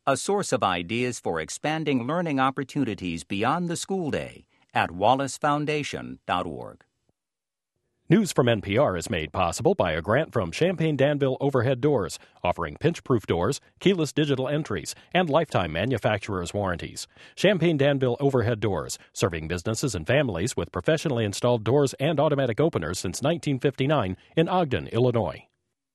a source of ideas for expanding learning opportunities beyond the school day at wallacefoundation.org. News from NPR is made possible by a grant from Champaign-Danville Overhead Doors, offering pinch-proof doors, keyless digital entries, and lifetime manufacturer's warranties. Champaign-Danville Overhead Doors, serving businesses and families with professionally installed doors and automatic openers since 1959 in Ogden, Illinois.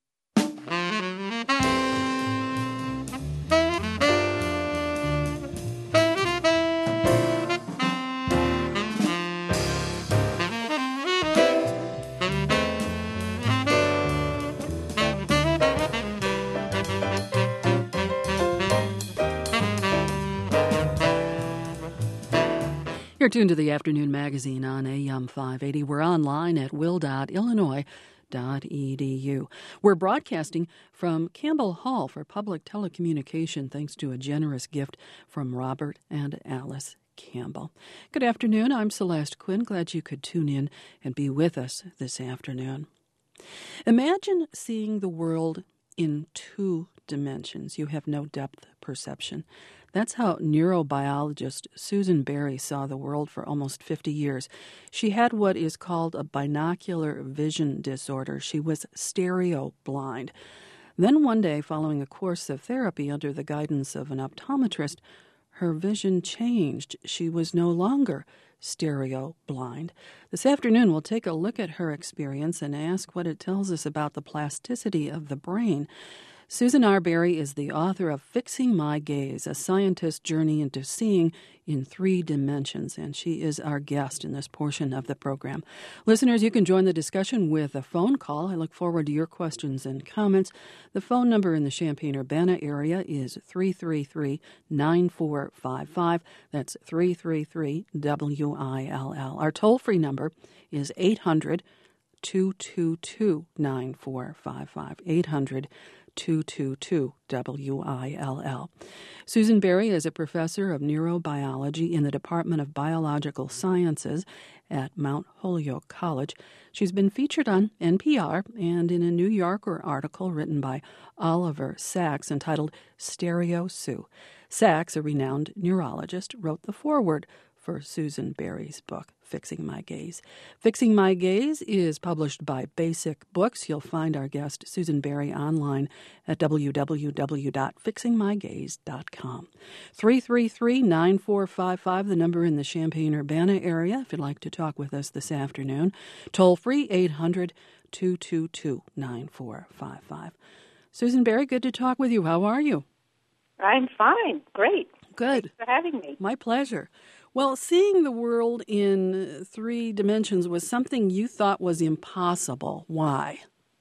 You're tuned to the Afternoon Magazine on AM 580. We're online at will.illinois.edu. We're broadcasting from Campbell Hall for public telecommunication thanks to a generous gift from Robert and Alice Campbell. Good afternoon. I'm Celeste Quinn. Glad you could tune in and be with us this afternoon. Imagine seeing the world in two dimensions. You have no depth perception. That's how neurobiologist Susan Berry saw the world for almost 50 years. She had what is called a binocular vision disorder. She was stereo blind. Then one day, following a course of therapy under the guidance of an optometrist, her vision changed. She was no longer stereo blind. This afternoon, we'll take a look at her experience and ask what it tells us about the plasticity of the brain. Susan R. Berry is the author of Fixing My Gaze, a scientist's journey into seeing in three dimensions, and she is our guest in this portion of the program. Listeners, you can join the discussion with a phone call. I look forward to your questions and comments. The phone number in the Champaign-Urbana area is 333-9455. That's 333-WILL. Our toll-free number is 800-222-9455. 800-222-WILL. Susan Berry is a professor of neurobiology in the Department of Biological Sciences at Mount Holyoke College. She's been featured on NPR and in a New Yorker article written by Oliver Sacks entitled Stereo Sue. Sacks, a renowned neurologist, wrote the foreword for Susan Berry's book, Fixing My Gaze. Fixing My Gaze is published by Basic Books. You'll find our guest, Susan Berry, online at www.fixingmygaze.com. 333-9455, the number in the Champaign-Urbana area, if you'd like to talk with us this afternoon. Toll free, 800-222-9455. Susan Berry, good to talk with you. How are you? I'm fine. Great. Good. Thanks for having me. My pleasure. Well, seeing the world in three dimensions was something you thought was impossible. Why?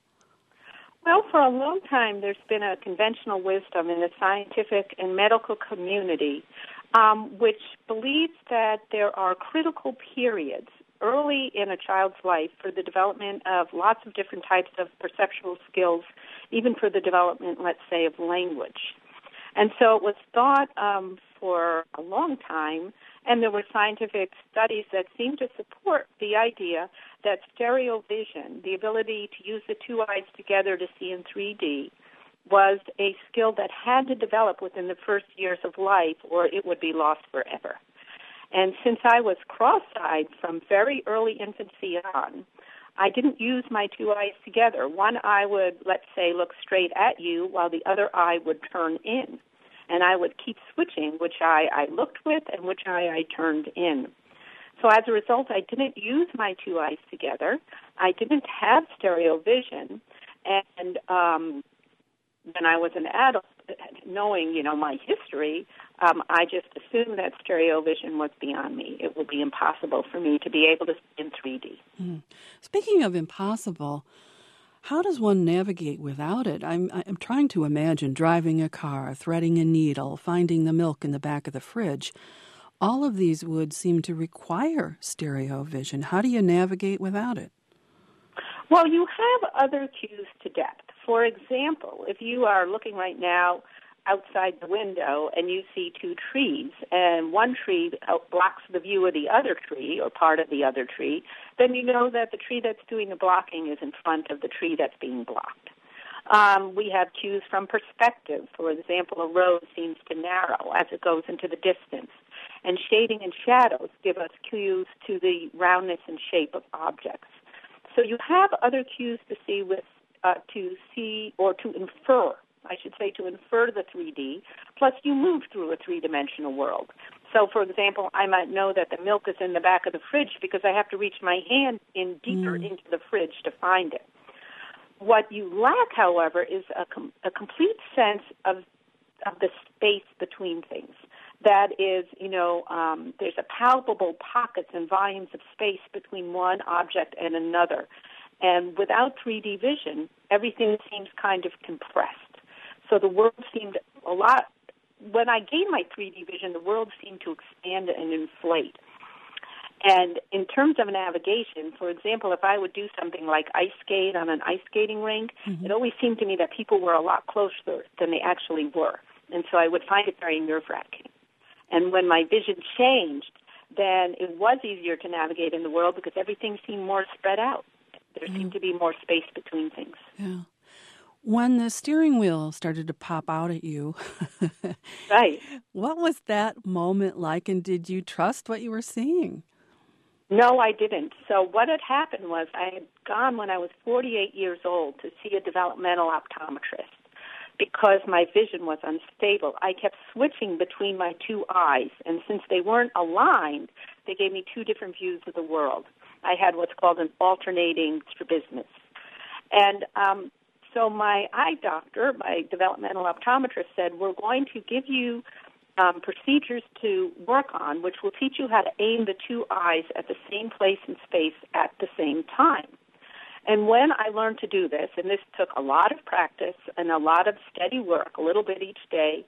Well, for a long time, there's been a conventional wisdom in the scientific and medical community which believes that there are critical periods early in a child's life for the development of lots of different types of perceptual skills, even for the development, let's say, of language. And so it was thought for a long time, and there were scientific studies that seemed to support the idea that stereo vision, the ability to use the two eyes together to see in 3D, was a skill that had to develop within the first years of life or it would be lost forever. And since I was cross-eyed from very early infancy on, I didn't use my two eyes together. One eye would, let's say, look straight at you while the other eye would turn in. And I would keep switching which eye I looked with and which eye I turned in. So as a result, I didn't use my two eyes together. I didn't have stereo vision. And when I was an adult, knowing, my history, I just assumed that stereo vision was beyond me. It would be impossible for me to be able to see in 3D. Speaking of impossible, how does one navigate without it? I'm trying to imagine driving a car, threading a needle, finding the milk in the back of the fridge. All of these would seem to require stereo vision. How do you navigate without it? Well, you have other cues to depth. For example, if you are looking right now outside the window and you see two trees, and one tree blocks the view of the other tree or part of the other tree, then you know that the tree that's doing the blocking is in front of the tree that's being blocked. We have cues from perspective. For example, a road seems to narrow as it goes into the distance. And shading and shadows give us cues to the roundness and shape of objects. So you have other cues to see or to infer, I should say, to infer the 3D, plus you move through a three-dimensional world. So, for example, I might know that the milk is in the back of the fridge because I have to reach my hand in deeper into the fridge to find it. What you lack, however, is a complete sense of the space between things. That is, there's a palpable pockets and volumes of space between one object and another. And without 3D vision, everything seems kind of compressed. So the world seemed a lot, when I gained my 3D vision, the world seemed to expand and inflate. And in terms of navigation, for example, if I would do something like ice skate on an ice skating rink, it always seemed to me that people were a lot closer than they actually were. And so I would find it very nerve-wracking. And when my vision changed, then it was easier to navigate in the world because everything seemed more spread out. There seemed to be more space between things. Yeah. When the steering wheel started to pop out at you, right? What was that moment like, and did you trust what you were seeing? No, I didn't. So what had happened was I had gone when I was 48 years old to see a developmental optometrist because my vision was unstable. I kept switching between my two eyes, and since they weren't aligned, they gave me two different views of the world. I had what's called an alternating strabismus. And so my eye doctor, my developmental optometrist, said, we're going to give you procedures to work on, which will teach you how to aim the two eyes at the same place in space at the same time. And when I learned to do this, and this took a lot of practice and a lot of steady work, a little bit each day,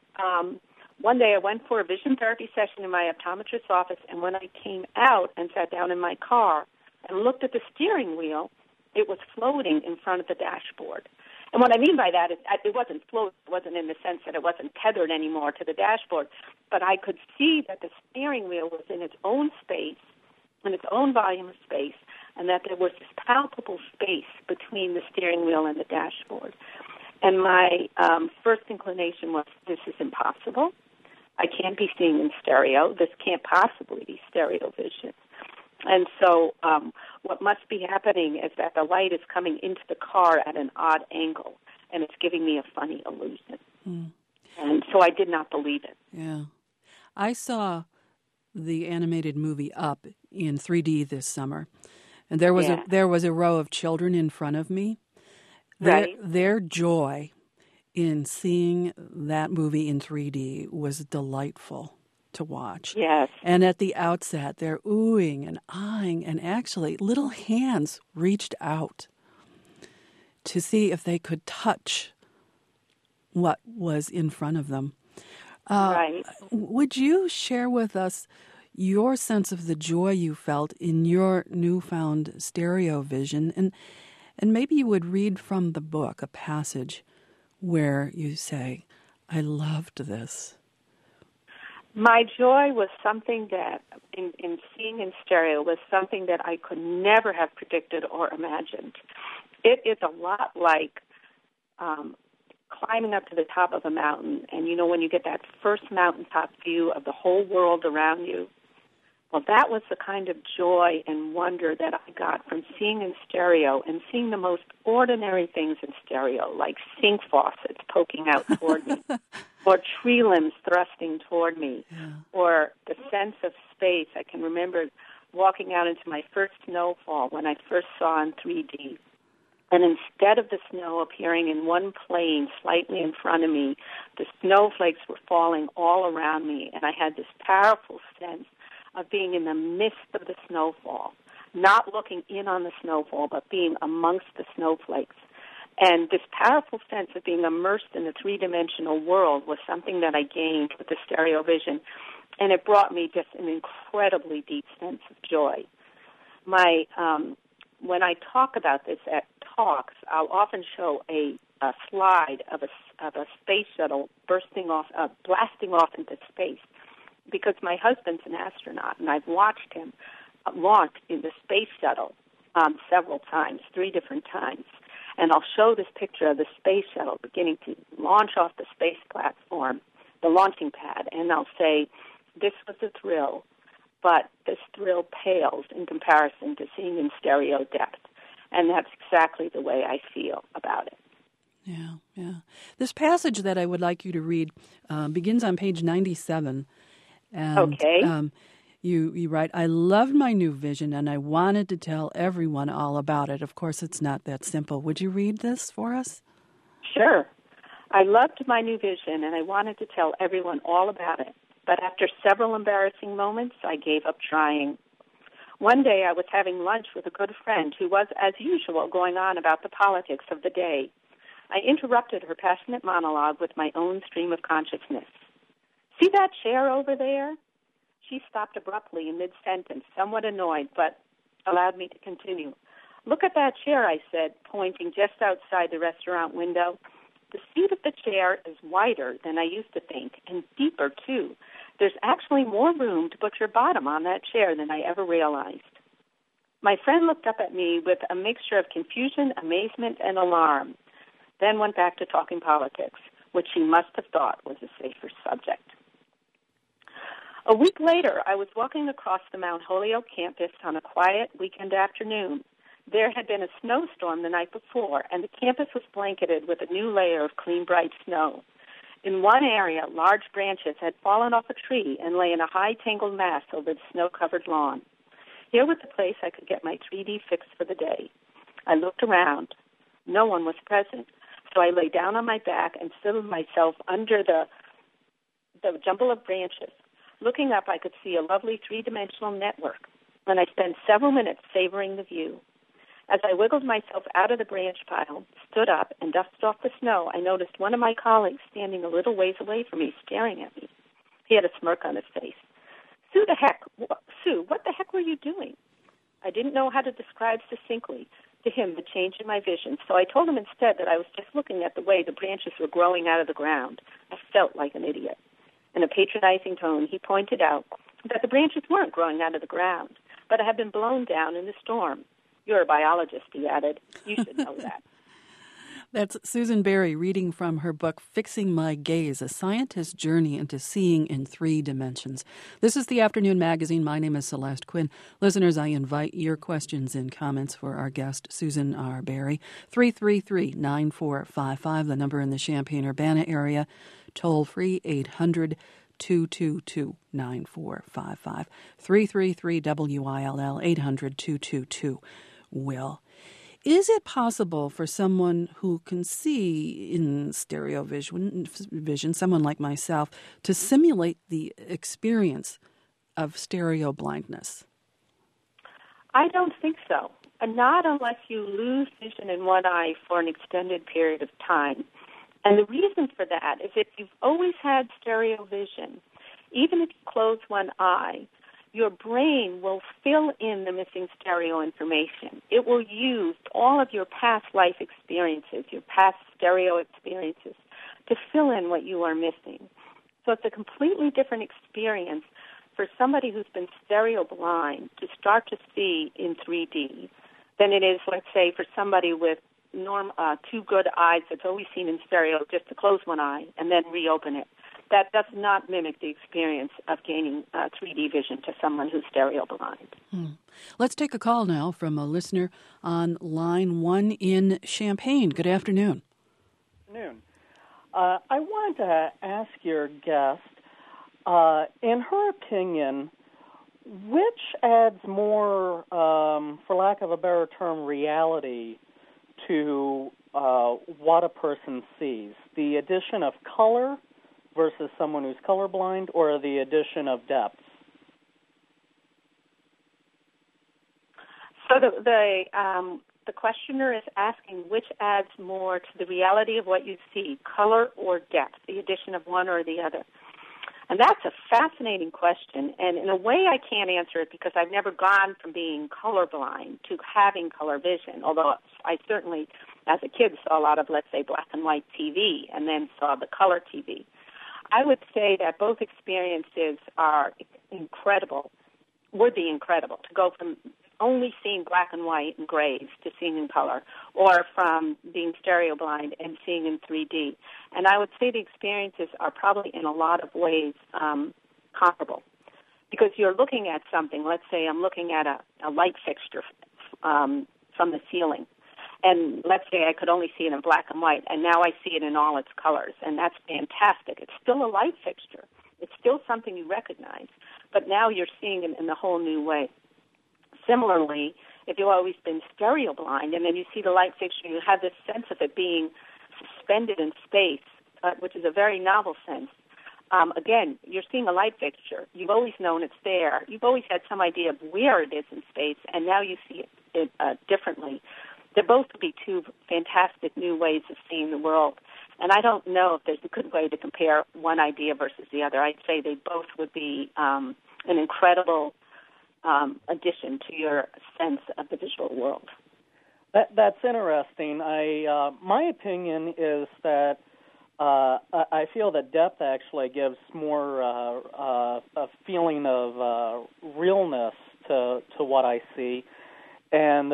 one day I went for a vision therapy session in my optometrist's office, and when I came out and sat down in my car and looked at the steering wheel, it was floating in front of the dashboard. And what I mean by that is it wasn't floating. It wasn't in the sense that it wasn't tethered anymore to the dashboard, but I could see that the steering wheel was in its own space, in its own volume of space, and that there was this palpable space between the steering wheel and the dashboard. And my first inclination was, this is impossible. I can't be seeing in stereo. This can't possibly be stereo vision. And so what must be happening is that the light is coming into the car at an odd angle, and it's giving me a funny illusion. And so I did not believe it. Yeah. I saw the animated movie Up in 3D this summer, and there was a row of children in front of me. Their joy in seeing that movie in 3D was delightful to watch. Yes. And at the outset, they're oohing and eyeing, and actually little hands reached out to see if they could touch what was in front of them. Right. Would you share with us your sense of the joy you felt in your newfound stereo vision? And maybe you would read from the book a passage where you say, I loved this. My joy was something that, in seeing in stereo, was something that I could never have predicted or imagined. It is a lot like climbing up to the top of a mountain, and when you get that first mountaintop view of the whole world around you, well, that was the kind of joy and wonder that I got from seeing in stereo and seeing the most ordinary things in stereo, like sink faucets poking out toward me, or tree limbs thrusting toward me, or the sense of space. I can remember walking out into my first snowfall when I first saw in 3D. And instead of the snow appearing in one plane slightly in front of me, the snowflakes were falling all around me, and I had this powerful sense of being in the midst of the snowfall, not looking in on the snowfall, but being amongst the snowflakes. And this powerful sense of being immersed in the three-dimensional world was something that I gained with the stereo vision, and it brought me just an incredibly deep sense of joy. When I talk about this at talks, I'll often show a slide of a space shuttle blasting off into space, because my husband's an astronaut, and I've watched him launch in the space shuttle several times, 3 different times. and I'll show this picture of the space shuttle beginning to launch off the space platform, the launching pad, and I'll say, this was a thrill, but this thrill pales in comparison to seeing in stereo depth. And that's exactly the way I feel about it. Yeah. This passage that I would like you to read begins on page 97. And, okay. You write, I loved my new vision and I wanted to tell everyone all about it. Of course, it's not that simple. Would you read this for us? Sure. I loved my new vision and I wanted to tell everyone all about it. But after several embarrassing moments, I gave up trying. One day I was having lunch with a good friend who was, as usual, going on about the politics of the day. I interrupted her passionate monologue with my own stream of consciousness. See that chair over there? She stopped abruptly in mid-sentence, somewhat annoyed, but allowed me to continue. Look at that chair, I said, pointing just outside the restaurant window. The seat of the chair is wider than I used to think, and deeper, too. There's actually more room to put your bottom on that chair than I ever realized. My friend looked up at me with a mixture of confusion, amazement, and alarm, then went back to talking politics, which she must have thought was a safer subject. A week later, I was walking across the Mount Holyoke campus on a quiet weekend afternoon. There had been a snowstorm the night before, and the campus was blanketed with a new layer of clean, bright snow. In one area, large branches had fallen off a tree and lay in a high, tangled mass over the snow-covered lawn. Here was the place I could get my 3D fix for the day. I looked around. No one was present, so I lay down on my back and settled myself under the jumble of branches. Looking up, I could see a lovely three-dimensional network, and I spent several minutes savoring the view. As I wiggled myself out of the branch pile, stood up, and dusted off the snow, I noticed one of my colleagues standing a little ways away from me, staring at me. He had a smirk on his face. Sue, what the heck were you doing? I didn't know how to describe succinctly to him the change in my vision, so I told him instead that I was just looking at the way the branches were growing out of the ground. I felt like an idiot. In a patronizing tone, he pointed out that the branches weren't growing out of the ground, but had been blown down in the storm. You're a biologist, he added. You should know that. That's Susan Berry reading from her book, Fixing My Gaze, A Scientist's Journey into Seeing in 3 Dimensions. This is the Afternoon Magazine. My name is Celeste Quinn. Listeners, I invite your questions and comments for our guest, Susan R. Berry. 333-9455, the number in the Champaign-Urbana area. Toll-free, 800-222-9455. 333-WILL, 800-222-WILL. Is it possible for someone who can see in stereo vision, someone like myself, to simulate the experience of stereo blindness? I don't think so. Not unless you lose vision in one eye for an extended period of time. And the reason for that is if you've always had stereo vision, even if you close one eye, your brain will fill in the missing stereo information. It will use all of your past life experiences, your past stereo experiences, to fill in what you are missing. So it's a completely different experience for somebody who's been stereo blind to start to see in 3D than it is, let's say, for somebody with two good eyes that's always seen in stereo just to close one eye and then reopen it. That does not mimic the experience of gaining 3D vision to someone who's stereo blind. Let's take a call now from a listener on line 1 in Champaign. Good afternoon. Good afternoon. I wanted to ask your guest, in her opinion, which adds more, for lack of a better term, reality to what a person sees? The addition of color versus someone who's colorblind, or the addition of depth? So the questioner is asking which adds more to the reality of what you see, color or depth, the addition of one or the other. And that's a fascinating question, and in a way I can't answer it because I've never gone from being colorblind to having color vision, although I certainly, as a kid, saw a lot of, let's say, black and white TV and then saw the color TV. I would say that both experiences are incredible, would be incredible, to go from only seeing black and white and grays to seeing in color, or from being stereo blind and seeing in 3D. And I would say the experiences are probably in a lot of ways comparable, because you're looking at something. Let's say I'm looking at a light fixture from the ceiling, and let's say I could only see it in black and white, and now I see it in all its colors, and that's fantastic. It's still a light fixture. It's still something you recognize, but now you're seeing it in a whole new way. Similarly, if you've always been stereo blind and then you see the light fixture, you have this sense of it being suspended in space, which is a very novel sense. Again, you're seeing a light fixture. You've always known it's there. You've always had some idea of where it is in space, and now you see it differently. They both would be two fantastic new ways of seeing the world. And I don't know if there's a good way to compare one idea versus the other. I'd say they both would be an incredible addition to your sense of the visual world. That's interesting. My opinion is that I feel that depth actually gives more a feeling of realness to what I see. And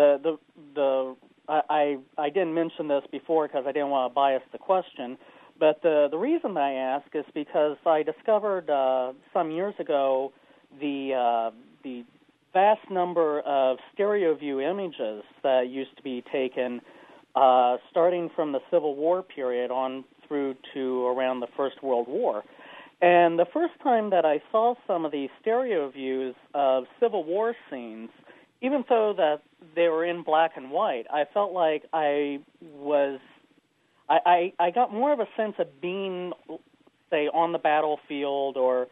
I didn't mention this before because I didn't want to bias the question, but the reason I ask is because I discovered some years ago the vast number of stereo view images that used to be taken starting from the Civil War period on through to around the First World War. And the first time that I saw some of these stereo views of Civil War scenes, even though that they were in black and white, I felt like I got more of a sense of being, say, on the battlefield or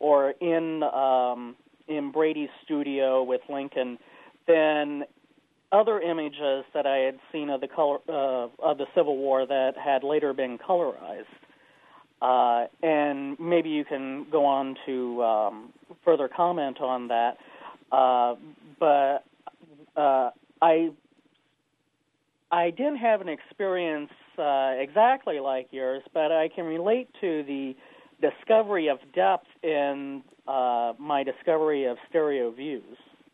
in Brady's studio with Lincoln than other images that I had seen of the color of the Civil War that had later been colorized. And maybe you can go on to further comment on that. But I didn't have an experience exactly like yours, but I can relate to the discovery of depth in my discovery of stereo views.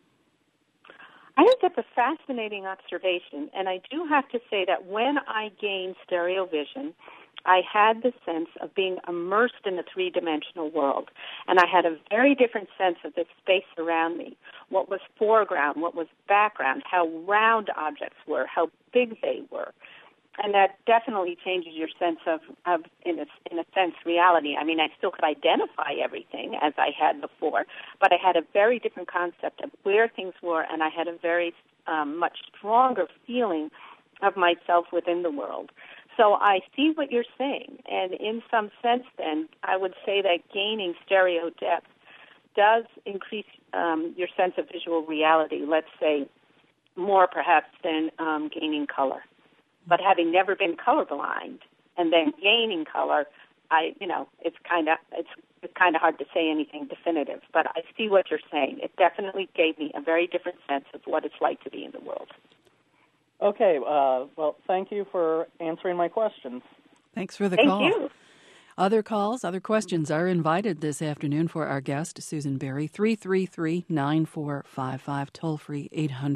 I think that's a fascinating observation, and I do have to say that when I gained stereo vision, I had the sense of being immersed in a three-dimensional world, and I had a very different sense of the space around me, what was foreground, what was background, how round objects were, how big they were. And that definitely changes your sense of in a sense, reality. I mean, I still could identify everything as I had before, but I had a very different concept of where things were, and I had a very much stronger feeling of myself within the world. So I see what you're saying, and in some sense then, I would say that gaining stereo depth does increase your sense of visual reality, let's say, more perhaps than gaining color. But having never been colorblind and then gaining color, it's kind of hard to say anything definitive. But I see what you're saying. It definitely gave me a very different sense of what it's like to be in the world. Okay. Well, thank you for answering my questions. Thanks for the call. Thank you. Other calls, other questions are invited this afternoon for our guest, Susan Berry, 333-9455, toll-free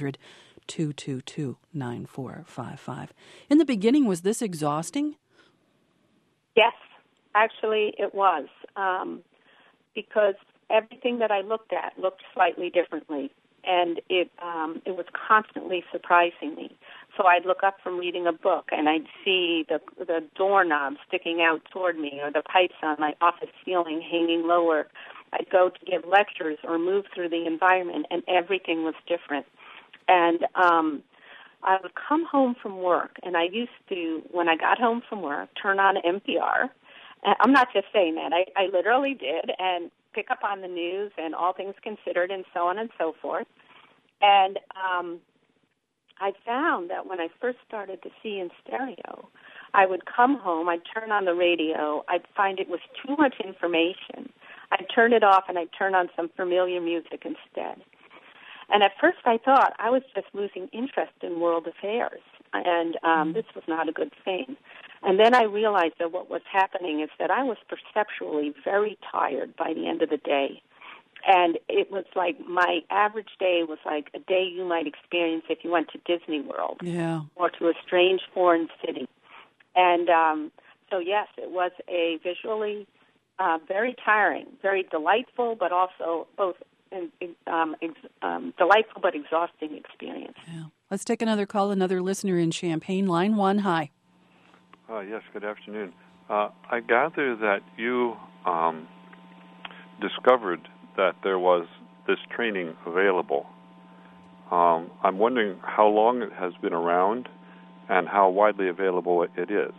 800-222-9455. In the beginning, was this exhausting? Yes, actually it was, because everything that I looked at looked slightly differently, and it was constantly surprising me. So I'd look up from reading a book, and I'd see the doorknob sticking out toward me, or the pipes on my office ceiling hanging lower. I'd go to give lectures or move through the environment, and everything was different. And I would come home from work, and I used to, when I got home from work, turn on NPR. And I'm not just saying that. I literally did, and pick up on the news and All Things Considered and so on and so forth. And I found that when I first started to see in stereo, I would come home, I'd turn on the radio, I'd find it was too much information. I'd turn it off, and I'd turn on some familiar music instead. And at first I thought I was just losing interest in world affairs, and this was not a good thing. And then I realized that what was happening is that I was perceptually very tired by the end of the day. And it was like my average day was like a day you might experience if you went to Disney World or to a strange foreign city. And so, yes, it was a visually very tiring, very delightful, but also both delightful but exhausting experience. Yeah. Let's take another call, another listener in Champaign. Line 1, hi. Yes, good afternoon. I gather that you discovered that there was this training available. I'm wondering how long it has been around and how widely available it is.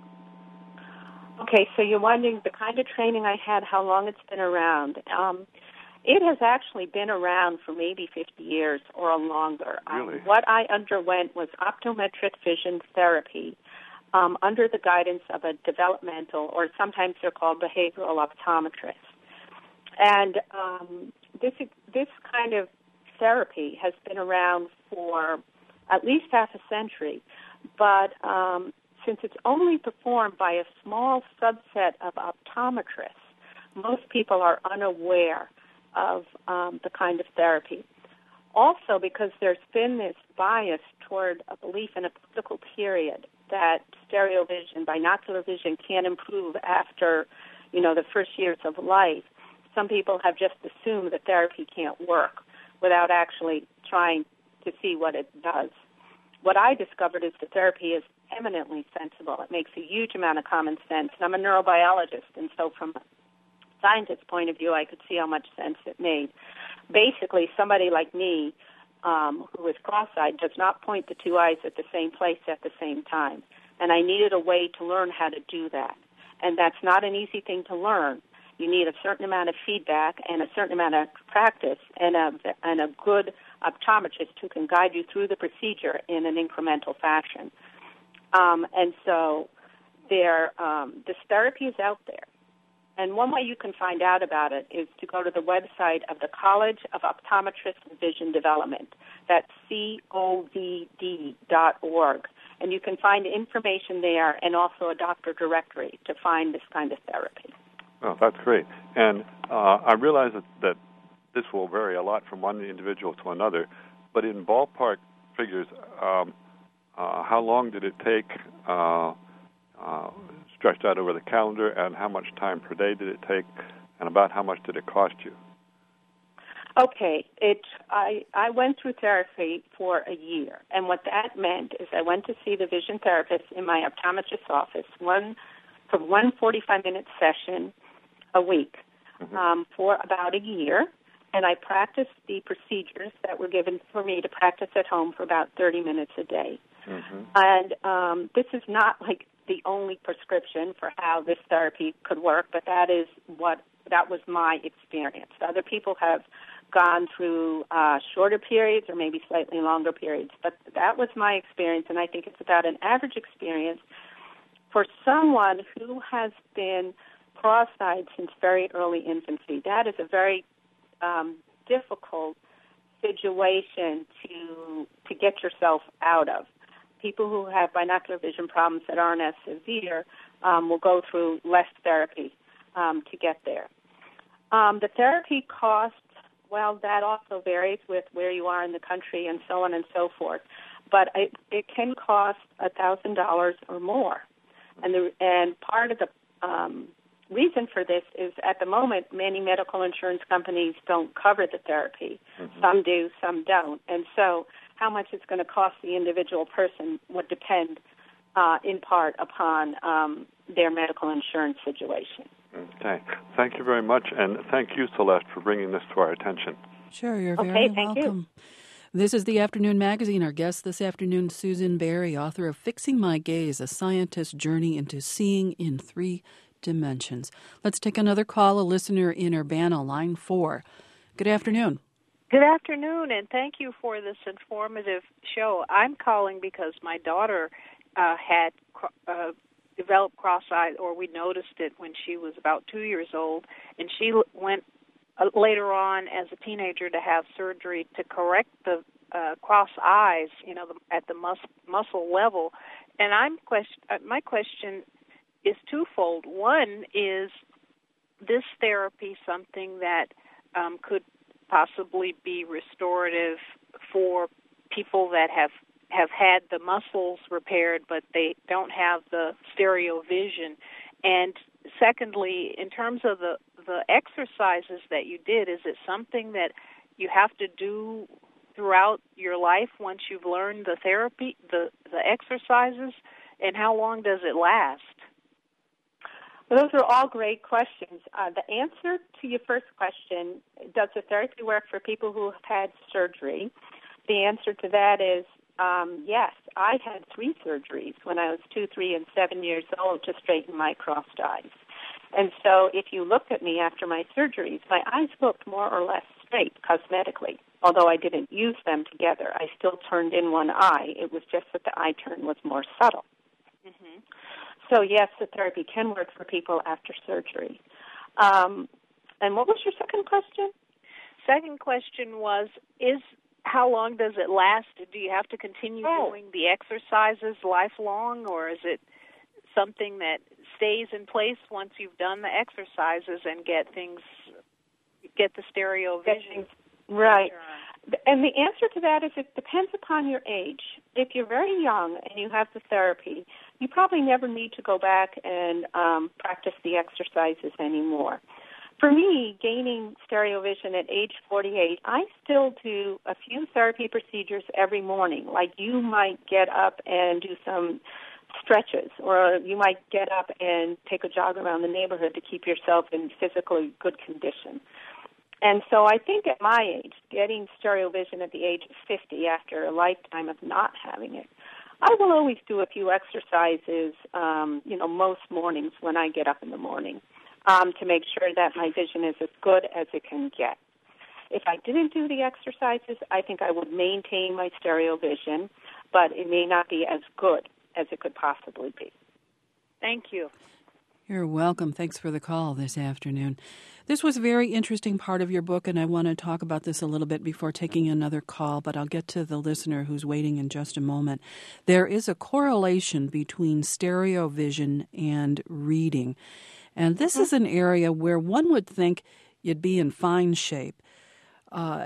Okay, so you're wondering the kind of training I had, how long it's been around. It has actually been around for maybe 50 years or longer. Really? What I underwent was optometric vision therapy under the guidance of a developmental, or sometimes they're called behavioral optometrists. And this kind of therapy has been around for at least half a century, but since it's only performed by a small subset of optometrists, most people are unaware of the kind of therapy. Also, because there's been this bias toward a belief in a political period that stereo vision, binocular vision, can improve after, the first years of life, some people have just assumed that therapy can't work without actually trying to see what it does. What I discovered is that therapy is eminently sensible. It makes a huge amount of common sense. And I'm a neurobiologist, and so from a scientist's point of view, I could see how much sense it made. Basically, somebody like me who is cross-eyed does not point the two eyes at the same place at the same time. And I needed a way to learn how to do that. And that's not an easy thing to learn. You need a certain amount of feedback and a certain amount of practice and a good optometrist who can guide you through the procedure in an incremental fashion. And so this therapy is out there. And one way you can find out about it is to go to the website of the College of Optometrists and Vision Development. That's COVD.org. And you can find information there and also a doctor directory to find this kind of therapy. Oh, that's great. And I realize that this will vary a lot from one individual to another, but in ballpark figures, how long did it take, stretched out over the calendar, and how much time per day did it take, and about how much did it cost you? Okay, I went through therapy for a year, and what that meant is I went to see the vision therapist in my optometrist's office, one 45-minute session a week for about a year, and I practiced the procedures that were given for me to practice at home for about 30 minutes a day. And this is not like the only prescription for how this therapy could work, but that was my experience. Other people have gone through shorter periods or maybe slightly longer periods, but that was my experience, and I think it's about an average experience for someone who has been cross-eyed since very early infancy. That is a very difficult situation to get yourself out of. People who have binocular vision problems that aren't as severe will go through less therapy to get there. The therapy costs, well, that also varies with where you are in the country and so on and so forth. But it can cost $1,000 or more. And part of the reason for this is at the moment many medical insurance companies don't cover the therapy. Some do, some don't. And so how much it's going to cost the individual person would depend in part upon their medical insurance situation. Okay. Thank you very much, and thank you, Celeste, for bringing this to our attention. Sure, you're very welcome. This is the Afternoon Magazine. Our guest this afternoon, Susan Berry, author of Fixing My Gaze, A Scientist's Journey into Seeing in 3 Dimensions. Let's take another call, a listener in Urbana, line 4. Good afternoon. Good afternoon, and thank you for this informative show. I'm calling because my daughter had developed cross-eyed, or we noticed it when she was about 2 years old, and she went later on as a teenager to have surgery to correct the cross eyes, at the muscle level. And my question is twofold. One, is this therapy something that could possibly be restorative for people that have had the muscles repaired, but they don't have the stereo vision. And secondly, in terms of the exercises that you did, is it something that you have to do throughout your life once you've learned the therapy, the exercises, and how long does it last? Well, those are all great questions. The answer to your first question, does the therapy work for people who have had surgery? The answer to that is yes. I had 3 surgeries when I was 2, 3, and 7 years old to straighten my crossed eyes. And so if you looked at me after my surgeries, my eyes looked more or less straight cosmetically. Although I didn't use them together, I still turned in one eye. It was just that the eye turn was more subtle. Mm-hmm. So, yes, the therapy can work for people after surgery. And what was your second question? Second question was, how long does it last? Do you have to continue doing the exercises lifelong, or is it something that stays in place once you've done the exercises and get the stereo vision? Right. And the answer to that is it depends upon your age. If you're very young and you have the therapy, you probably never need to go back and practice the exercises anymore. For me, gaining stereo vision at age 48, I still do a few therapy procedures every morning. Like you might get up and do some stretches, or you might get up and take a jog around the neighborhood to keep yourself in physically good condition. And so I think at my age, getting stereo vision at the age of 50 after a lifetime of not having it, I will always do a few exercises, most mornings when I get up in the morning to make sure that my vision is as good as it can get. If I didn't do the exercises, I think I would maintain my stereo vision, but it may not be as good as it could possibly be. Thank you. You're welcome. Thanks for the call this afternoon. This was a very interesting part of your book, and I want to talk about this a little bit before taking another call, but I'll get to the listener who's waiting in just a moment. There is a correlation between stereo vision and reading, and this is an area where one would think you'd be in fine shape, but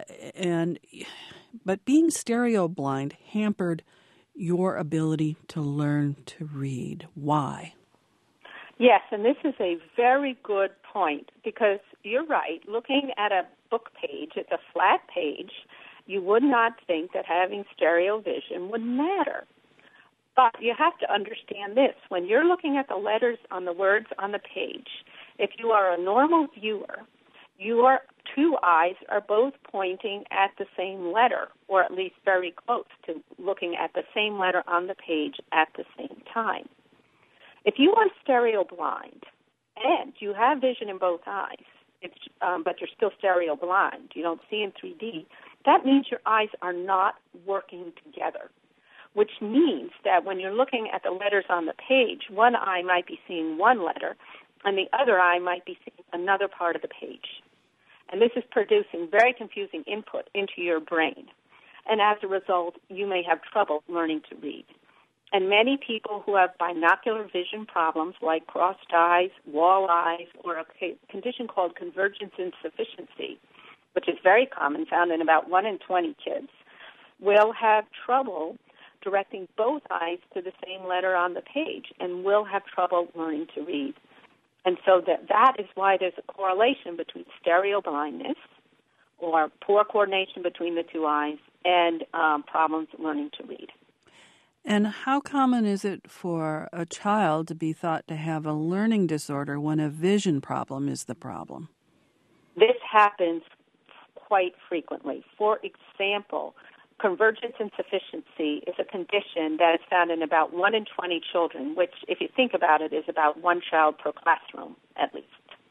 being stereo blind hampered your ability to learn to read. Why? Yes, and this is a very good point because you're right. Looking at a book page, it's a flat page, you would not think that having stereo vision would matter. But you have to understand this. When you're looking at the letters on the words on the page, if you are a normal viewer, your 2 eyes are both pointing at the same letter, or at least very close to looking at the same letter on the page at the same time. If you are stereo blind and you have vision in both eyes, but you're still stereo blind, you don't see in 3D, that means your eyes are not working together, which means that when you're looking at the letters on the page, one eye might be seeing one letter and the other eye might be seeing another part of the page. And this is producing very confusing input into your brain. And as a result, you may have trouble learning to read. And many people who have binocular vision problems like crossed eyes, wall eyes, or a condition called convergence insufficiency, which is very common, found in about 1 in 20 kids, will have trouble directing both eyes to the same letter on the page and will have trouble learning to read. And so that is why there's a correlation between stereo blindness or poor coordination between the 2 eyes and problems learning to read. And how common is it for a child to be thought to have a learning disorder when a vision problem is the problem? This happens quite frequently. For example, convergence insufficiency is a condition that is found in about 1 in 20 children, which, if you think about it, is about 1 child per classroom at least.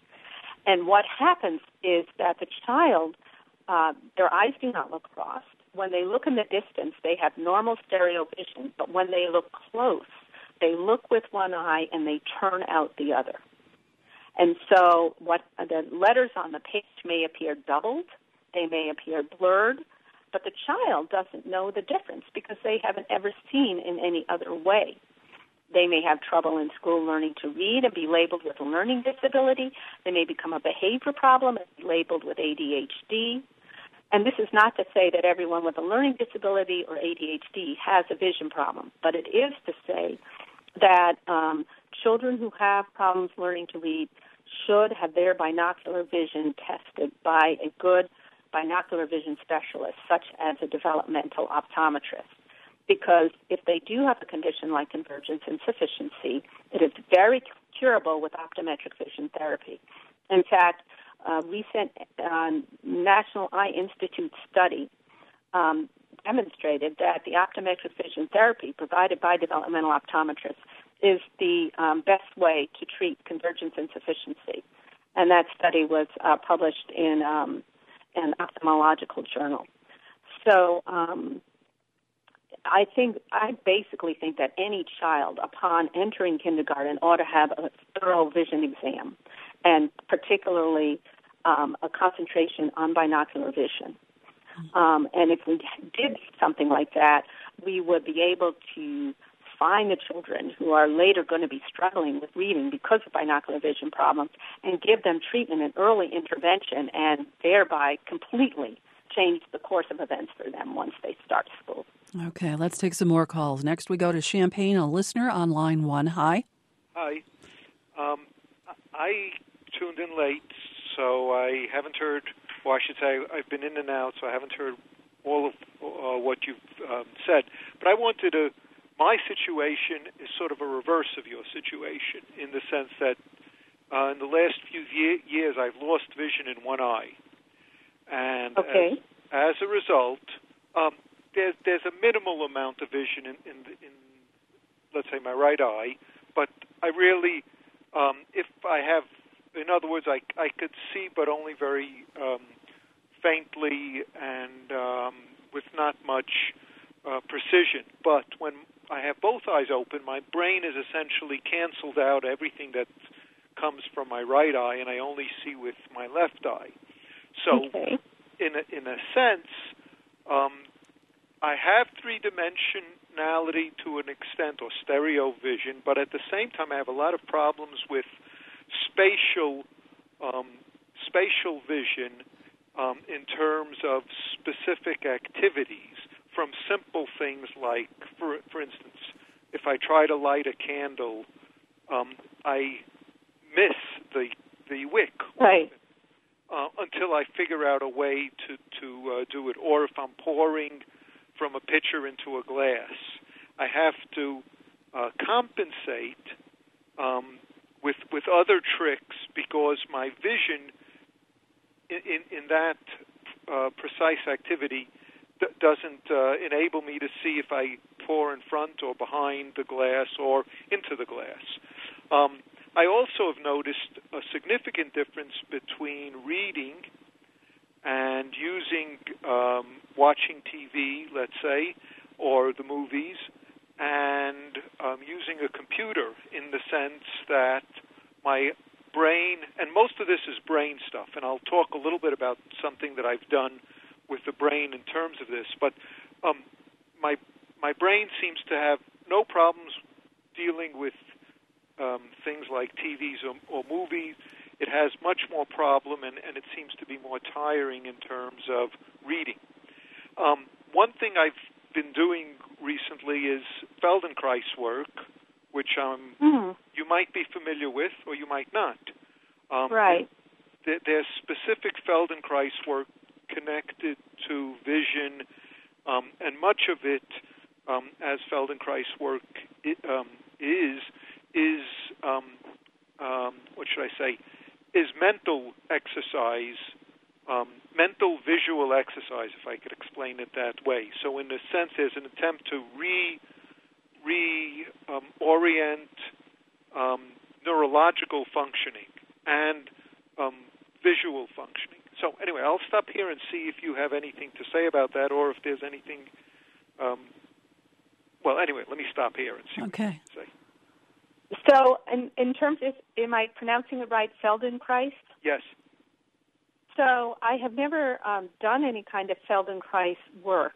And what happens is that the child, their eyes do not look crossed. When they look in the distance, they have normal stereo vision, but when they look close, they look with one eye and they turn out the other. And so what the letters on the page may appear doubled, they may appear blurred, but the child doesn't know the difference because they haven't ever seen in any other way. They may have trouble in school learning to read and be labeled with a learning disability. They may become a behavior problem and be labeled with ADHD. And this is not to say that everyone with a learning disability or ADHD has a vision problem, but it is to say that children who have problems learning to read should have their binocular vision tested by a good binocular vision specialist, such as a developmental optometrist. Because if they do have a condition like convergence insufficiency, it is very curable with optometric vision therapy. In fact, a recent National Eye Institute study demonstrated that the optometric vision therapy provided by developmental optometrists is the best way to treat convergence insufficiency. And that study was published in an ophthalmological journal. So I basically think that any child upon entering kindergarten ought to have a thorough vision exam, and particularly a concentration on binocular vision. And if we did something like that, we would be able to find the children who are later going to be struggling with reading because of binocular vision problems and give them treatment and early intervention, and thereby completely change the course of events for them once they start school. Okay, let's take some more calls. Next we go to Champaign, a listener on line 1. Hi. Hi. I tuned in late, so I haven't heard, or I should say I've been in and out, so I haven't heard all of what you've said. But I wanted to, my situation is sort of a reverse of your situation in the sense that in the last few years I've lost vision in one eye. And as a result, there's a minimal amount of vision in let's say, my right eye, but I really, if I have, in other words, I could see, but only very faintly and with not much precision. But when I have both eyes open, my brain is essentially canceled out everything that comes from my right eye, and I only see with my left eye. So, in a sense, I have three-dimensionality to an extent, or stereo vision, but at the same time I have a lot of problems with spatial vision in terms of specific activities, from simple things like, for instance, if I try to light a candle, I miss the wick. Right. Until I figure out a way to do it. Or if I'm pouring from a pitcher into a glass, I have to compensate with other tricks because my vision in that precise activity doesn't enable me to see if I pour in front or behind the glass or into the glass. I also have noticed a significant difference between reading and using, watching TV, let's say, or the movies, and using a computer, in the sense that my brain, and most of this is brain stuff, and I'll talk a little bit about something that I've done with the brain in terms of this, but my brain seems to have no problems dealing with things like TVs or movies. It has much more problem, and it seems to be more tiring in terms of reading. One thing I've been doing recently is Feldenkrais work, which you might be familiar with or you might not. Right. There's specific Feldenkrais work connected to vision, and much of it, as Feldenkrais work is what should I say, is mental exercise, mental visual exercise, if I could explain it that way. So in a sense, there's an attempt to reorient neurological functioning and visual functioning. So anyway, I'll stop here and see if you have anything to say about that, or if there's anything. Well, anyway, let me stop here and see what you have to say. So, in terms of, am I pronouncing it right, Feldenkrais? Yes. So, I have never done any kind of Feldenkrais work,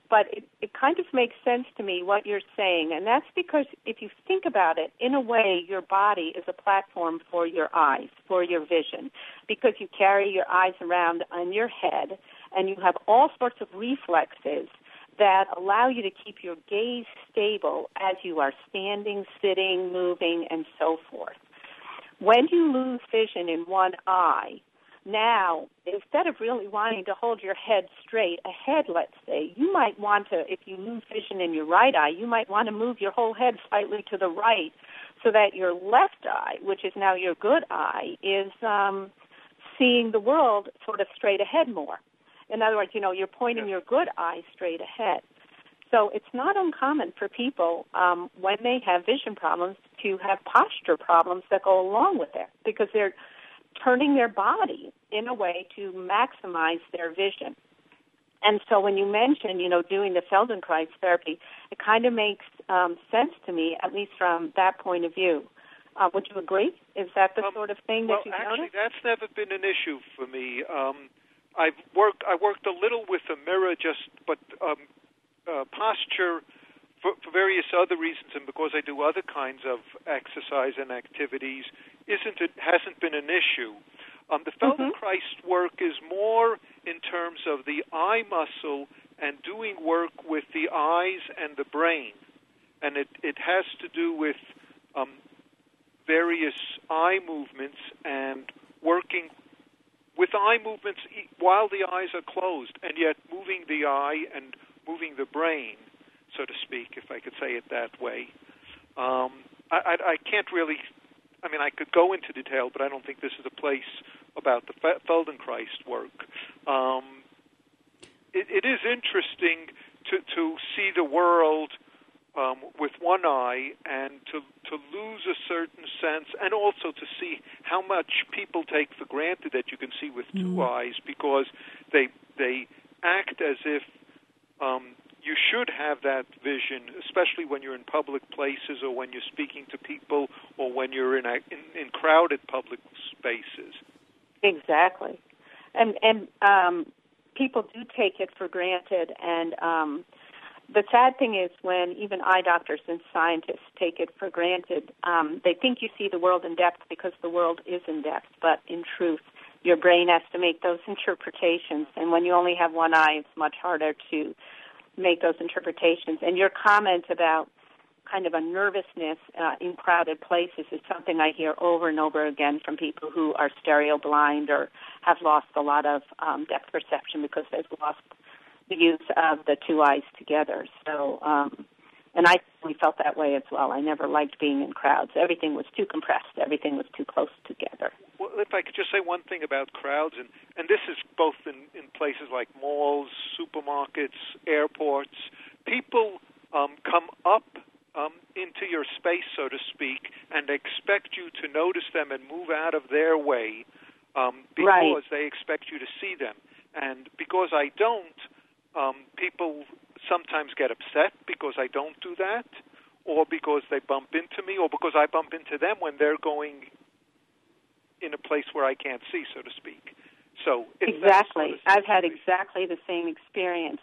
But it kind of makes sense to me what you're saying, and that's because if you think about it, in a way, your body is a platform for your eyes, for your vision, because you carry your eyes around on your head, and you have all sorts of reflexes that allow you to keep your gaze stable as you are standing, sitting, moving, and so forth. When you lose vision in one eye, now, instead of really wanting to hold your head straight ahead, let's say, you might want to, if you lose vision in your right eye, you might want to move your whole head slightly to the right so that your left eye, which is now your good eye, is seeing the world sort of straight ahead more. In other words, you're pointing your good eye straight ahead. So it's not uncommon for people, when they have vision problems, to have posture problems that go along with it because they're turning their body in a way to maximize their vision. And so when you mention, doing the Feldenkrais therapy, it kind of makes sense to me, at least from that point of view. Would you agree? Is that the sort of thing that you've noticed? Well, actually, that's never been an issue for me. I worked a little with a mirror, but posture for various other reasons, and because I do other kinds of exercise and activities, hasn't been an issue. The Feldenkrais work is more in terms of the eye muscle and doing work with the eyes and the brain, and it has to do with various eye movements and working with eye movements while the eyes are closed, and yet moving the eye and moving the brain, so to speak, if I could say it that way. I can't really, I could go into detail, but I don't think this is a place about the Feldenkrais work. It is interesting to see the world with one eye and to lose a certain sense, and also to see how much people take for granted that you can see with two eyes, because they act as if you should have that vision, especially when you're in public places or when you're speaking to people or when you're in crowded public spaces. Exactly. And people do take it for granted, and the sad thing is when even eye doctors and scientists take it for granted, they think you see the world in depth because the world is in depth, but in truth, your brain has to make those interpretations, and when you only have one eye, it's much harder to make those interpretations. And your comment about kind of a nervousness in crowded places is something I hear over and over again from people who are stereo blind or have lost a lot of depth perception because they've lost the use of the two eyes together. So, and I felt that way as well. I never liked being in crowds. Everything was too compressed. Everything was too close together. Well, if I could just say one thing about crowds, and this is both in places like malls, supermarkets, airports, people come up into your space, so to speak, and expect you to notice them and move out of their way because they expect you to see them. And because I don't, people sometimes get upset because I don't do that, or because they bump into me, or because I bump into them when they're going in a place where I can't see, so to speak. So exactly, I've had exactly the same experience.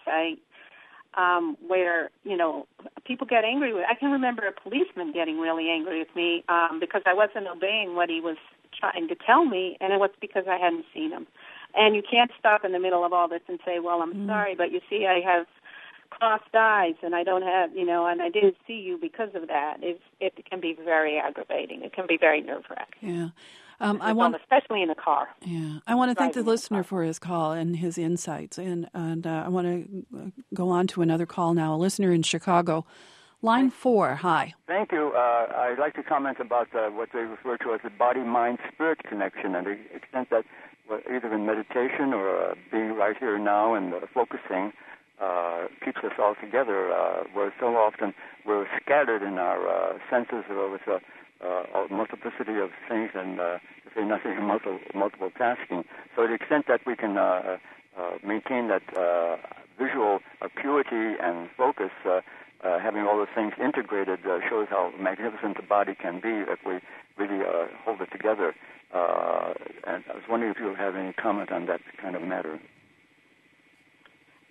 Where people get angry with. I can remember a policeman getting really angry with me because I wasn't obeying what he was trying to tell me, and it was because I hadn't seen him. And you can't stop in the middle of all this and say, "Well, I'm sorry, but you see, I have crossed eyes, and I don't have, and I didn't see you because of that." It can be very aggravating. It can be very nerve-wracking. Yeah. Especially in a car. Yeah, I want to thank the listener for his call and his insights, and I want to go on to another call now. A listener in Chicago, line 4. Hi. Thank you. I'd like to comment about what they refer to as the body-mind-spirit connection, and the extent that either in meditation or being right here now and focusing keeps us all together. Where so often we're scattered in our senses with a multiplicity of things and to say nothing of multiple tasking. So to the extent that we can maintain that visual acuity and focus, having all those things integrated shows how magnificent the body can be if we really hold it together. And I was wondering if you have any comment on that kind of matter.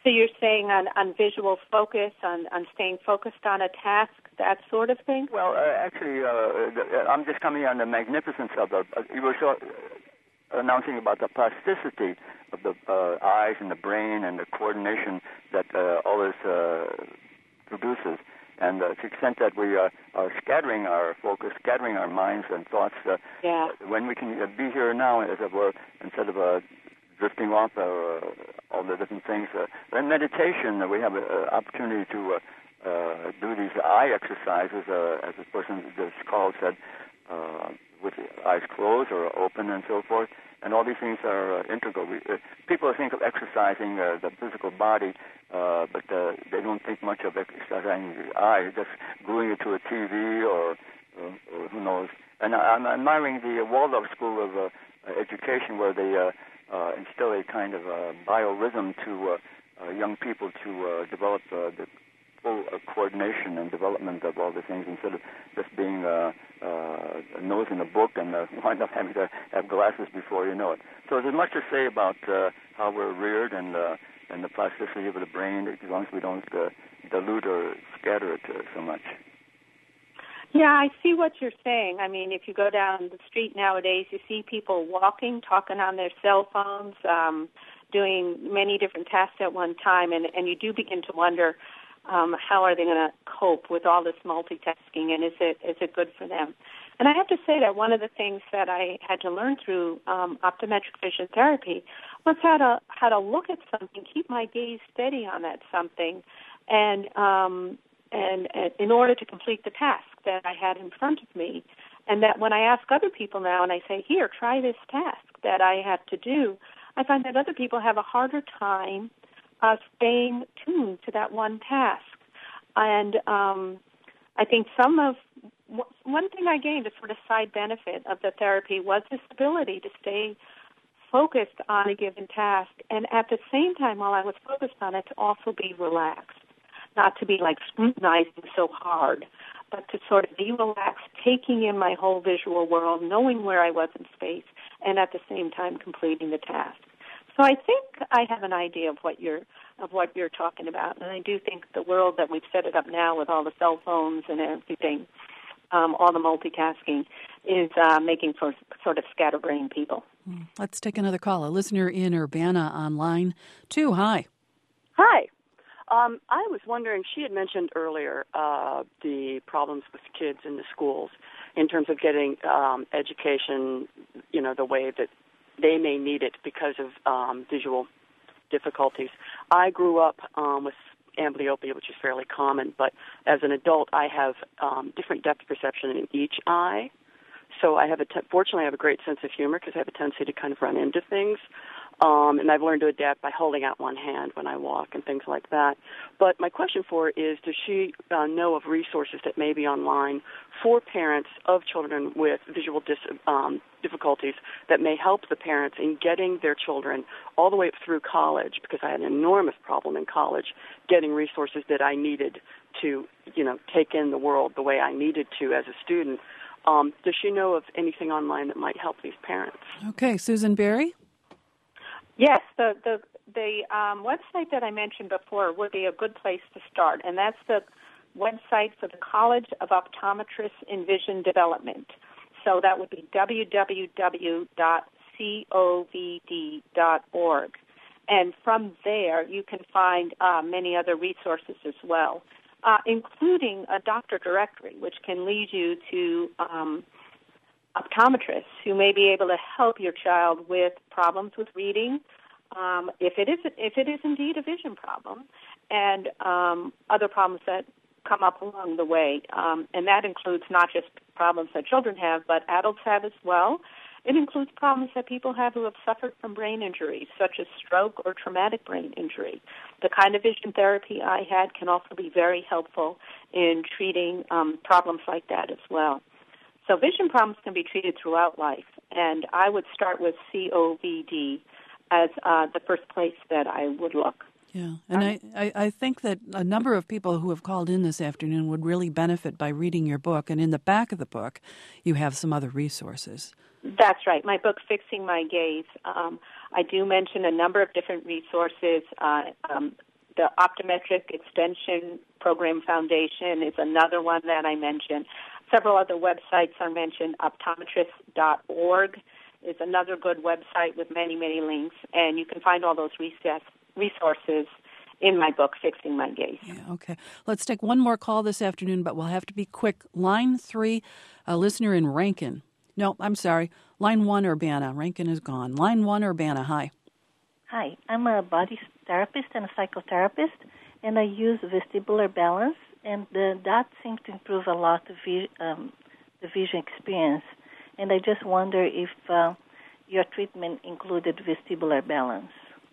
So you're saying on visual focus, on staying focused on a task, that sort of thing? Well, actually, I'm just coming on the magnificence of you were announcing about the plasticity of the eyes and the brain and the coordination that all this produces. And to the extent that we are scattering our focus, scattering our minds and thoughts, when we can be here now, as it were, instead of drifting off all the different things. In meditation, we have an opportunity to do these eye exercises, as this person, this call said, with eyes closed or open and so forth. And all these things are integral. People think of exercising the physical body, but they don't think much of exercising the eye, just gluing it to a TV or who knows. And I'm admiring the Waldorf School of Education, where they instill a kind of biorhythm to young people to develop the full coordination and development of all the things, instead of just being a nose in a book and wind up having to have glasses before you know it. So there's much to say about how we're reared and the plasticity of the brain, as long as we don't dilute or scatter it so much. Yeah, I see what you're saying. I mean, if you go down the street nowadays, you see people walking, talking on their cell phones, doing many different tasks at one time, and you do begin to wonder, how are they going to cope with all this multitasking, and is it good for them? And I have to say that one of the things that I had to learn through optometric vision therapy was how to look at something, keep my gaze steady on that something, and in order to complete the task that I had in front of me. And that when I ask other people now and I say, here, try this task that I have to do, I find that other people have a harder time staying tuned to that one task. And I think one thing I gained, a sort of side benefit of the therapy, was this ability to stay focused on a given task, and at the same time, while I was focused on it, to also be relaxed. Not to be like scrutinizing so hard, but to sort of be relaxed, taking in my whole visual world, knowing where I was in space, and at the same time completing the task. So I think I have an idea of what you're talking about, and I do think the world that we've set it up now with all the cell phones and everything, all the multitasking, is making for sort of scatterbrained people. Let's take another call. A listener in Urbana on line 2. Hi. Hi. I was wondering, she had mentioned earlier the problems with kids in the schools in terms of getting education, the way that they may need it because of visual difficulties. I grew up with amblyopia, which is fairly common, but as an adult, I have different depth perception in each eye. So I have fortunately, I have a great sense of humor because I have a tendency to kind of run into things. And I've learned to adapt by holding out one hand when I walk and things like that. But my question for her is, does she know of resources that may be online for parents of children with visual difficulties that may help the parents in getting their children all the way up through college? Because I had an enormous problem in college getting resources that I needed to, take in the world the way I needed to as a student. Does she know of anything online that might help these parents? Okay, Susan Berry? Yes, the website that I mentioned before would be a good place to start, and that's the website for the College of Optometrists in Vision Development. So that would be www.covd.org. And from there, you can find many other resources as well, including a doctor directory, which can lead you to optometrists who may be able to help your child with problems with reading, if it is indeed a vision problem, and other problems that come up along the way. And that includes not just problems that children have, but adults have as well. It includes problems that people have who have suffered from brain injuries, such as stroke or traumatic brain injury. The kind of vision therapy I had can also be very helpful in treating problems like that as well. So vision problems can be treated throughout life, and I would start with COVD as the first place that I would look. Yeah, and I think that a number of people who have called in this afternoon would really benefit by reading your book, and in the back of the book, you have some other resources. That's right. My book, Fixing My Gaze, I do mention a number of different resources, the Optometric Extension Program Foundation is another one that I mentioned. Several other websites are mentioned. Optometrist.org is another good website with many, many links, and you can find all those resources in my book, Fixing My Gaze. Yeah, okay. Let's take one more call this afternoon, but we'll have to be quick. Line 3, a listener in Rankin. No, I'm sorry. Line 1, Urbana. Rankin is gone. Line 1, Urbana. Hi. Hi. I'm a body therapist and a psychotherapist, and I use vestibular balance, and that seems to improve a lot the vision experience. And I just wonder if your treatment included vestibular balance.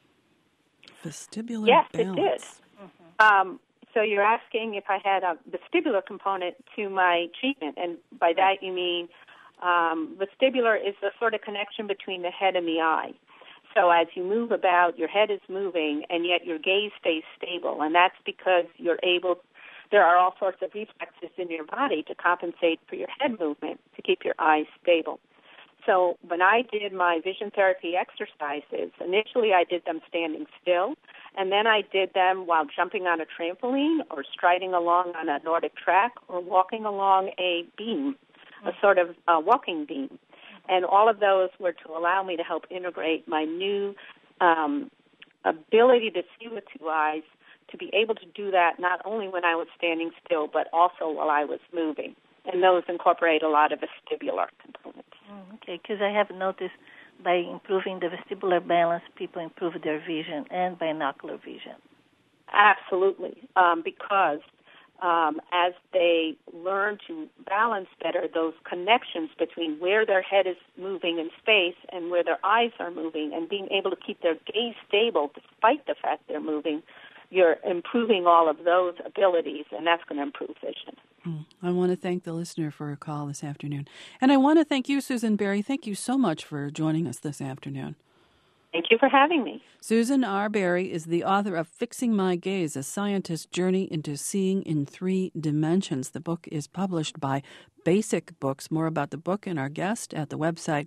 Vestibular yes, balance. It did. Mm-hmm. So you're asking if I had a vestibular component to my treatment, and by that you mean vestibular is the sort of connection between the head and the eye. So as you move about, your head is moving, and yet your gaze stays stable, and that's because there are all sorts of reflexes in your body to compensate for your head movement to keep your eyes stable. So when I did my vision therapy exercises, initially I did them standing still, and then I did them while jumping on a trampoline or striding along on a Nordic track or walking along a beam, a sort of walking beam. And all of those were to allow me to help integrate my new ability to see with two eyes, to be able to do that not only when I was standing still, but also while I was moving. And those incorporate a lot of vestibular components. Okay, because I have noticed by improving the vestibular balance, people improve their vision and binocular vision. Absolutely, because as they learn to balance better those connections between where their head is moving in space and where their eyes are moving, and being able to keep their gaze stable despite the fact they're moving, you're improving all of those abilities, and that's going to improve vision. I want to thank the listener for a call this afternoon. And I want to thank you, Susan Berry. Thank you so much for joining us this afternoon. Thank you for having me. Susan R. Berry is the author of Fixing My Gaze, A Scientist's Journey into Seeing in 3 Dimensions. The book is published by Basic Books. More about the book and our guest at the website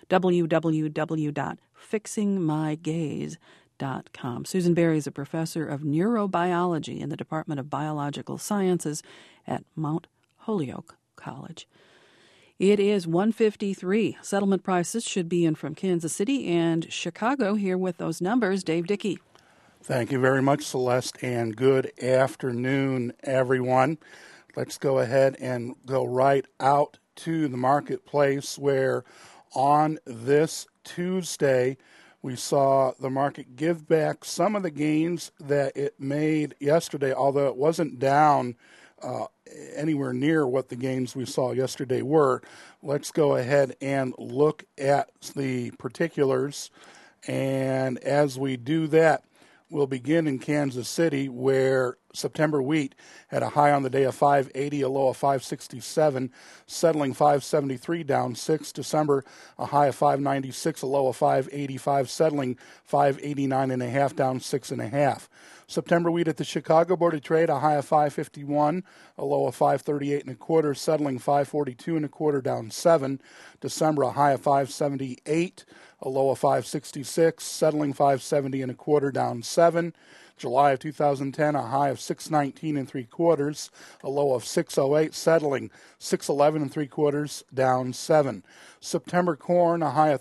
www.fixingmygaze.com. Susan Berry is a professor of neurobiology in the Department of Biological Sciences at Mount Holyoke College. It is 1:53. Settlement prices should be in from Kansas City and Chicago. Here with those numbers, Dave Dickey. Thank you very much, Celeste, and good afternoon, everyone. Let's go ahead and go right out to the marketplace, where on this Tuesday we saw the market give back some of the gains that it made yesterday, although it wasn't down anywhere near what the gains we saw yesterday were. Let's go ahead and look at the particulars. And as we do that, we'll begin in Kansas City, where September wheat had a high on the day of 580, a low of 567, settling 573, down 6. December, a high of 596, a low of 585, settling 589.5, down 6.5. September wheat at the Chicago Board of Trade, a high of 551, a low of 538.25, settling 542.25, down 7. December, a high of 578, a low of 566, settling 570.25, down 7. July of 2010, a high of 619.75, a low of 608, settling 611.75, down 7. September corn, a high of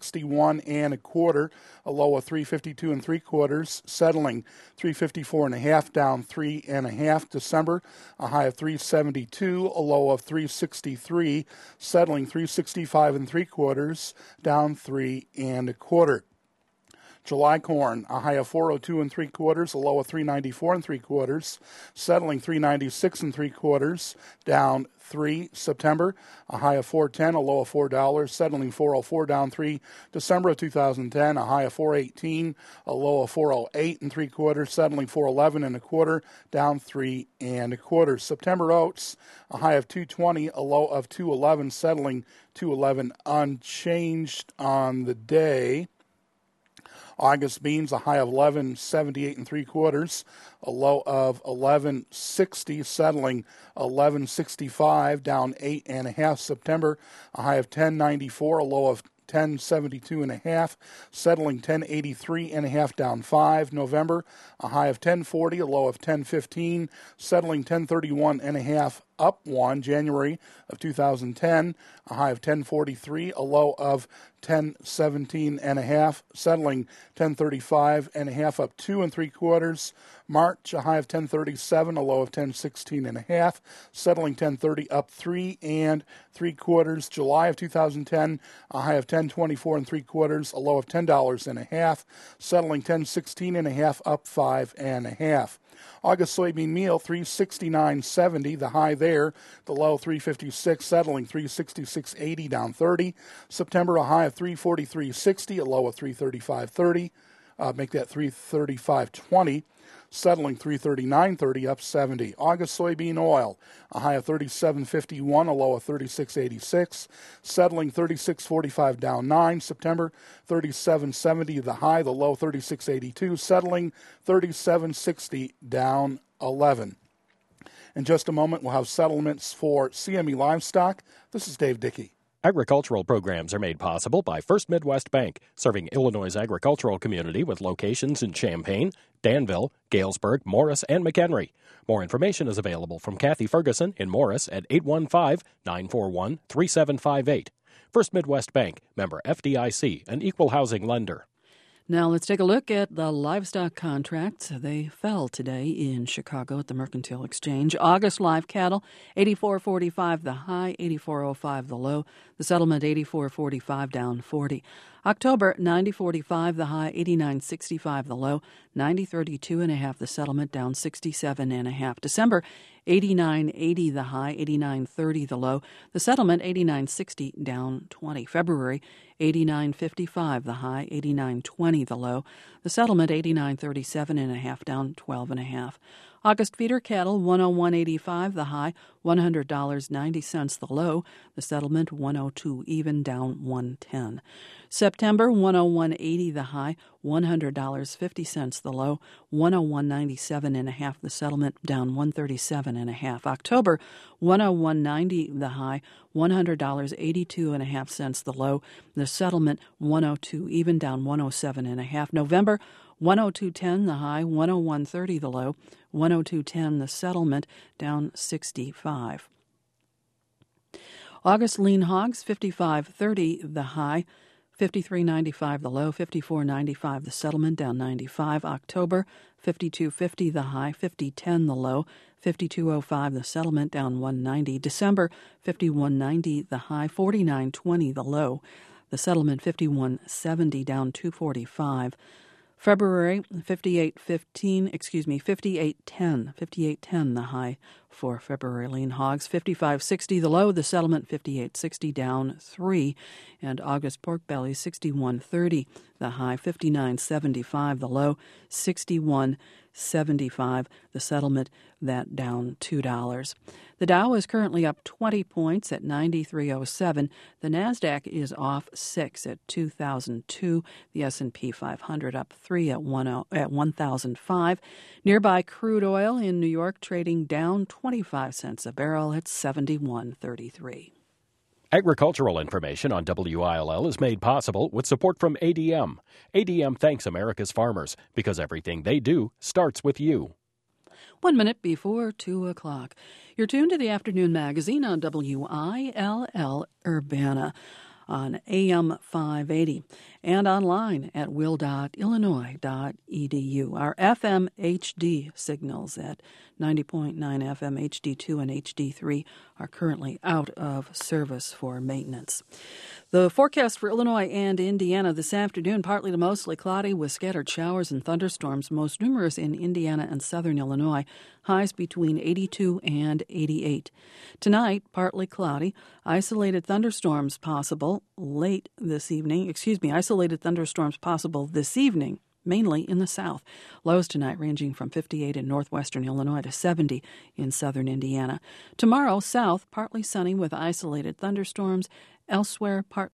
361.25, a low of 352.75, settling 354.5, down 3.5. December, a high of 372, a low of 363, settling 365.75, down 3.25. July corn, a high of 402.75, a low of 394.75, settling 396.75, down 3. September, a high of 410, a low of $4, settling 404, down 3. December of 2010, a high of 418, a low of 408.75, settling 411.25, down 3.25. September oats, a high of 220, a low of 211, settling 211, unchanged on the day. August beans, a high of 11.78.75, a low of 11.60, settling 11.65, down 8.5. September, a high of 10.94, a low of 1072.5, settling 1083.5, down 5. November, a high of 1040, a low of 1015, settling 1031.5, up 1. January of 2010, a high of 1043, a low of 1017.5, settling 1035.5, up 2 3/4. March, a high of 1037, a low of 1016.5, settling 1030, up 3 3/4. July of 2010, a high of 1024 3/4, a low of $10.50, settling 1016.5, up 5 1/2. August soybean meal, $369.70, the high there. The low, $356, settling $366.80, down 30. September, a high of $343.60, a low of $335.30. Make that $335.20. Settling $339.30, up 70. August soybean oil, a high of $37.51, a low of $36.86. Settling $36.45, down 9. September, $37.70, the high, the low $36.82. Settling $37.60, down 11. In just a moment, we'll have settlements for CME livestock. This is Dave Dickey. Agricultural programs are made possible by First Midwest Bank, serving Illinois' agricultural community with locations in Champaign, Danville, Galesburg, Morris, and McHenry. More information is available from Kathy Ferguson in Morris at 815-941-3758. First Midwest Bank, member FDIC, an equal housing lender. Now let's take a look at the livestock contracts. They fell today in Chicago at the Mercantile Exchange. August live cattle, 84.45 the high, 84.05 the low. The settlement 84.45, down 40. October, 90.45 the high, 89.65 the low, 90.32.5 the settlement, down 67.5. December, 89.80 the high, 89.30 the low. The settlement, 89.60, down 20. February, 89.55 the high, 89.20 the low. The settlement, 89.37.5, down 12.5. August feeder cattle, 101.85 the high, $100.90 the low. The settlement, 102 even, down 110. September, 101.80 the high, $100.50 the low, 101.97.5 the settlement, down 137.5. October, 101.90 the high, $100.82.5 the low. The settlement, 102 even, down 107.5. November, 102.10 the high, 101.30 the low, 102.10 the settlement, down 65. August lean hogs, 55.30 the high, 53.95 the low, 54.95 the settlement, down 95. October, 52.50 the high, 50.10 the low, 52.05 the settlement, down 190. December, 51.90 the high, 49.20 the low. The settlement, 51.70, down 245. February, 58.10 the high for February lean hogs, 55.60 the low, the settlement 58.60, down 3, and August pork bellies 61.30 the high, 59.75 the low, 61.75 the settlement, that down $2. The Dow is currently up 20 points at 93.07. The Nasdaq is off 6 at 2,002. The S&P 500 up 3 at 1,005. Nearby crude oil in New York trading down 25 cents a barrel at 71.33. Agricultural information on WILL is made possible with support from ADM. ADM thanks America's farmers because everything they do starts with you. 1 minute before 2 o'clock. You're tuned to the Afternoon Magazine on WILL Urbana on AM 580 and online at will.illinois.edu. Our FM HD signals at 90.9 FM HD2 and HD3 are currently out of service for maintenance. The forecast for Illinois and Indiana this afternoon, partly to mostly cloudy with scattered showers and thunderstorms, most numerous in Indiana and southern Illinois, highs between 82 and 88. Tonight, partly cloudy, isolated thunderstorms possible isolated thunderstorms possible this evening, mainly in the south. Lows tonight ranging from 58 in northwestern Illinois to 70 in southern Indiana. Tomorrow, south, partly sunny with isolated thunderstorms. Elsewhere,